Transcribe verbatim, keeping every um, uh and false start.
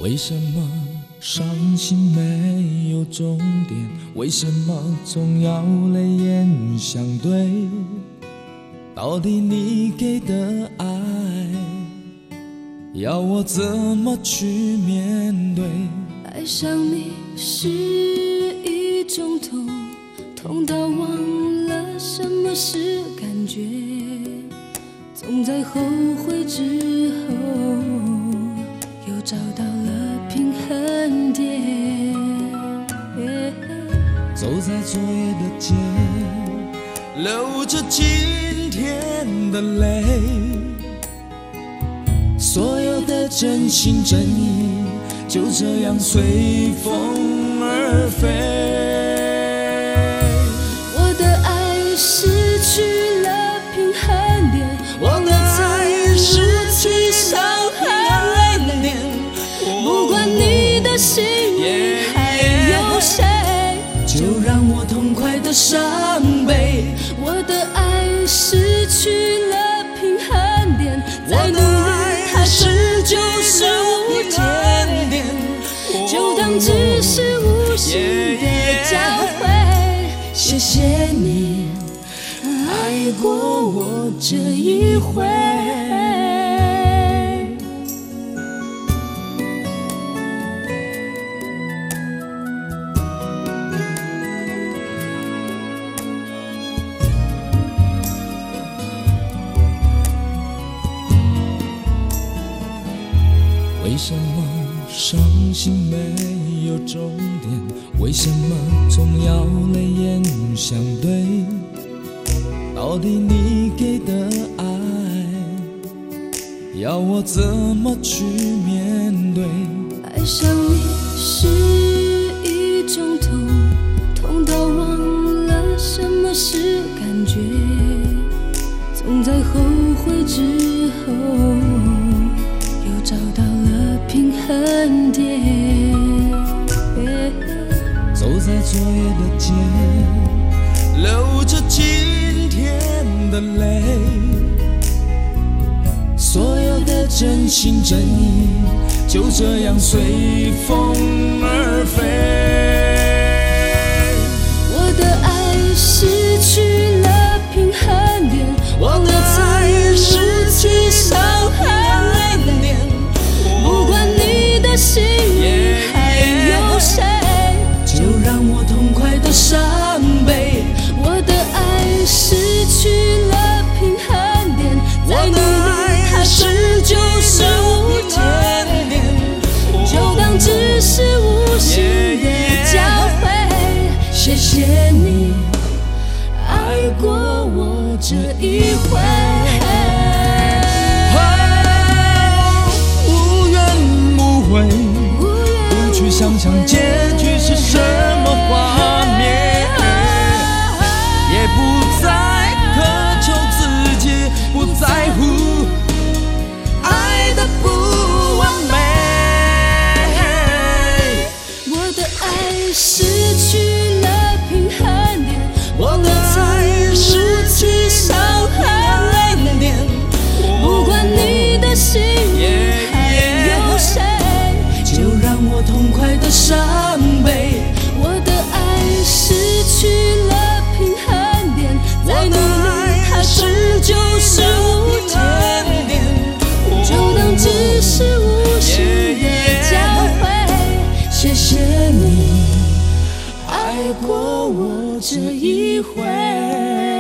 为什么伤心没有终点？为什么总要泪眼相对？到底你给的爱，要我怎么去面对？ 爱上你是一种痛，痛到忘了什么是感觉，总在后悔之后又找到了平衡点。 走在昨夜的街，流着今天的泪，所有的真心真意就这样随风而飞。 我的爱失去了平衡点， 我的爱失去伤害点， 不管你的心里还有谁， 就让我痛快的伤悲。 我的爱失去了平衡点，再努力它终究是无甜点，就当只是无心的交汇。谢谢你爱过我这一回。 为什么伤心没有终点？为什么总要泪眼相对？到底你给的爱，要我怎么去面对？ 爱上你是一种痛，痛到忘了什么是感觉，总在后悔之后又找到了平衡点。 走在昨夜的街，流着今天的泪，所有的真心真意就这样随风而飞。 我的爱失去了平衡点， 我的爱失去伤害点， 不管你的心里还有谁， 就让我痛快的伤悲。 我的爱失去了平衡点，再努力它终究是无甜点，就当只是无心的交汇。谢谢你爱过我这一回。 无怨无悔，不去想象结局是什么画面，也不再苛求自己，不在乎爱的不完美。 我的爱失去了平衡点， 我的爱失去伤害点， 不管你的心里还有谁， 就让我痛快的伤悲。 我的爱失去了平衡点，再努力它终究是无甜点，就当只是无心的交汇。谢谢你爱过我这一回。